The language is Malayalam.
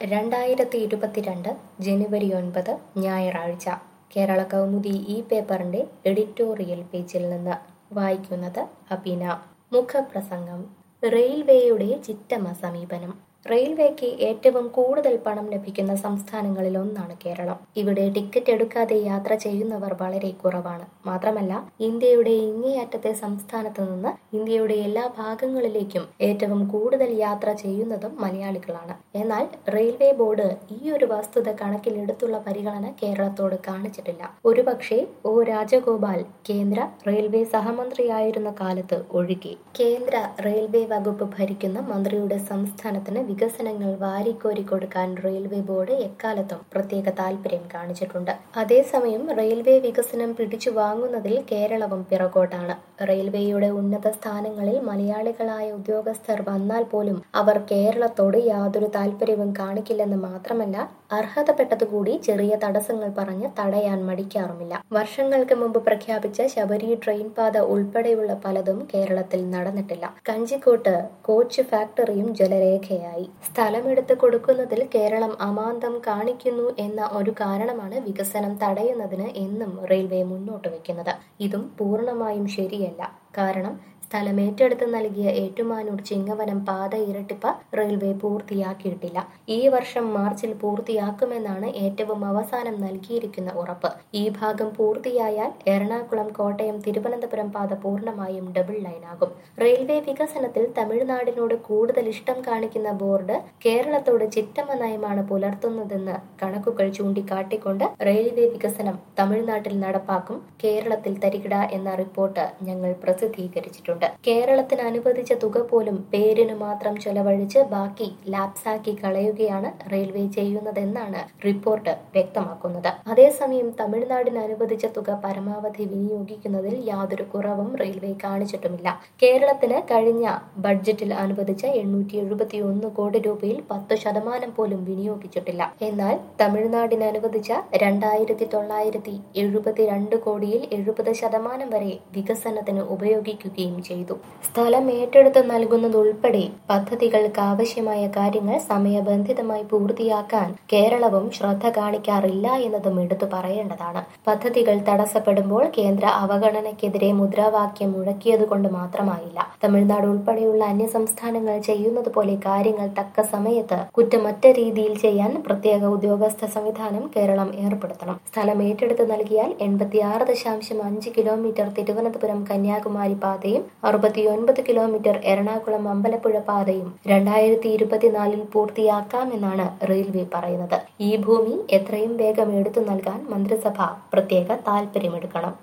2022 ജനുവരി 9 ഞായറാഴ്ച കേരള കൗമുദി ഈ പേപ്പറിന്റെ എഡിറ്റോറിയൽ പേജിൽ നിന്ന് വായിക്കുന്നത് അബിന. മുഖപ്രസംഗം. റെയിൽവേയുടെ ചിറ്റമ്മ സമീപനം. റെയിൽവേക്ക് ഏറ്റവും കൂടുതൽ പണം ലഭിക്കുന്ന സംസ്ഥാനങ്ങളിൽ ഒന്നാണ് കേരളം. ഇവിടെ ടിക്കറ്റ് എടുക്കാതെ യാത്ര ചെയ്യുന്നവർ വളരെ കുറവാണ്. മാത്രമല്ല, ഇന്ത്യയുടെ ഇങ്ങേയറ്റത്തെ സംസ്ഥാനത്ത് നിന്ന് ഇന്ത്യയുടെ എല്ലാ ഭാഗങ്ങളിലേക്കും ഏറ്റവും കൂടുതൽ യാത്ര ചെയ്യുന്നതും മലയാളികളാണ്. എന്നാൽ റെയിൽവേ ബോർഡ് ഈ ഒരു വസ്തുത കണക്കിലെടുത്തുള്ള പരിഗണന കേരളത്തോട് കാണിച്ചിട്ടില്ല. ഒരുപക്ഷെ ഒ രാജഗോപാൽ കേന്ദ്ര റെയിൽവേ സഹമന്ത്രിയായിരുന്ന കാലത്ത് ഒഴികെ. കേന്ദ്ര റെയിൽവേ വകുപ്പ് ഭരിക്കുന്ന മന്ത്രിയുടെ സംസ്ഥാനത്തിന് വികസനങ്ങൾ വാരിക്കോരി കൊടുക്കാൻ റെയിൽവേ ബോർഡ് എക്കാലത്തും പ്രത്യേക താൽപര്യം കാണിച്ചിട്ടുണ്ട്. അതേസമയം റെയിൽവേ വികസനം പിടിച്ചു വാങ്ങുന്നതിൽ കേരളവും പിറകോട്ടാണ്. റെയിൽവേയുടെ ഉന്നത സ്ഥാനങ്ങളിൽ മലയാളികളായ ഉദ്യോഗസ്ഥർ വന്നാൽ പോലും അവർ കേരളത്തോട് യാതൊരു താൽപര്യവും കാണിക്കില്ലെന്ന് മാത്രമല്ല, അർഹതപ്പെട്ടതുകൂടി ചെറിയ തടസ്സങ്ങൾ പറഞ്ഞ് തടയാൻ മടിക്കാറുമില്ല. വർഷങ്ങൾക്ക് മുമ്പ് പ്രഖ്യാപിച്ച ശബരി ട്രെയിൻ പാത ഉൾപ്പെടെയുള്ള പലതും കേരളത്തിൽ നടന്നിട്ടില്ല. കഞ്ചിക്കോട്ട് കോച്ച് ഫാക്ടറിയും ജലരേഖയായി. സ്ഥലമെടുത്ത് കൊടുക്കുന്നതിൽ കേരളം അമാന്തം കാണിക്കുന്നു എന്ന ഒരു കാരണമാണ് വികസനം തടയുന്നതിന് എന്നും റെയിൽവേ മുന്നോട്ട് വയ്ക്കുന്നത്. ഇതും പൂർണ്ണമായും ശരിയല്ല. കാരണം സ്ഥലമേറ്റെടുത്ത് നൽകിയ ഏറ്റുമാനൂർ ചിങ്ങവനം പാത ഇരട്ടിപ്പ് റെയിൽവേ പൂർത്തിയാക്കിയിട്ടില്ല. ഈ വർഷം മാർച്ചിൽ പൂർത്തിയാക്കുമെന്നാണ് ഏറ്റവും അവസാനം നൽകിയിരിക്കുന്ന ഉറപ്പ്. ഈ ഭാഗം പൂർത്തിയായാൽ എറണാകുളം കോട്ടയം തിരുവനന്തപുരം പാത പൂർണ്ണമായും ഡബിൾ ലൈനാകും. റെയിൽവേ വികസനത്തിൽ തമിഴ്നാടിനോട് കൂടുതൽ ഇഷ്ടം കാണിക്കുന്ന ബോർഡ് കേരളത്തോട് ചിറ്റമ്മ നയമാണ് പുലർത്തുന്നതെന്ന് കണക്കുകൾ ചൂണ്ടിക്കാട്ടിക്കൊണ്ട് റെയിൽവേ വികസനം തമിഴ്നാട്ടിൽ നടപ്പാക്കും, കേരളത്തിൽ തരികിട എന്ന റിപ്പോർട്ട് ഞങ്ങൾ പ്രസിദ്ധീകരിച്ചിട്ടുണ്ട്. കേരളത്തിന് അനുവദിച്ച തുക പോലും പേരിനു മാത്രം ചെലവഴിച്ച് ബാക്കി ലാപ്സാക്കി കളയുകയാണ് റെയിൽവേ ചെയ്യുന്നതെന്നാണ് റിപ്പോർട്ട് വ്യക്തമാക്കുന്നത്. അതേസമയം തമിഴ്നാടിന് അനുവദിച്ച തുക പരമാവധി വിനിയോഗിക്കുന്നതിൽ യാതൊരു കുറവും റെയിൽവേ കാണിച്ചിട്ടുമില്ല. കേരളത്തിന് കഴിഞ്ഞ ബഡ്ജറ്റിൽ അനുവദിച്ച 871 കോടി രൂപയിൽ 10% പോലും വിനിയോഗിച്ചിട്ടില്ല. എന്നാൽ തമിഴ്നാടിന് അനുവദിച്ച 2972 കോടിയിൽ 70% വരെ വികസനത്തിന് ഉപയോഗിക്കുകയും ചെയ്തു. സ്ഥലം ഏറ്റെടുത്ത് നൽകുന്നതുൾപ്പെടെ പദ്ധതികൾക്ക് ആവശ്യമായ കാര്യങ്ങൾ സമയബന്ധിതമായി പൂർത്തിയാക്കാൻ കേരളവും ശ്രദ്ധ കാണിക്കാറില്ല എന്നതും എടുത്തു പറയേണ്ടതാണ്. പദ്ധതികൾ തടസ്സപ്പെടുമ്പോൾ കേന്ദ്ര അവഗണനയ്ക്കെതിരെ മുദ്രാവാക്യം മുഴക്കിയതുകൊണ്ട് മാത്രമായില്ല. തമിഴ്നാട് ഉൾപ്പെടെയുള്ള അന്യസംസ്ഥാനങ്ങൾ ചെയ്യുന്നത് പോലെ കാര്യങ്ങൾ തക്ക സമയത്ത് കുറ്റമറ്റ രീതിയിൽ ചെയ്യാൻ പ്രത്യേക ഉദ്യോഗസ്ഥ സംവിധാനം കേരളം ഏർപ്പെടുത്തണം. സ്ഥലം ഏറ്റെടുത്ത് നൽകിയാൽ 86.5 കിലോമീറ്റർ തിരുവനന്തപുരം കന്യാകുമാരി പാതയും 69 കിലോമീറ്റർ എറണാകുളം അമ്പലപ്പുഴ പാതയും 2024 പൂർത്തിയാക്കാമെന്നാണ് റെയിൽവേ പറയുന്നത്. ഈ ഭൂമി എത്രയും വേഗം എടുത്തു നൽകാൻ മന്ത്രിസഭ പ്രത്യേക താൽപര്യമെടുക്കണം.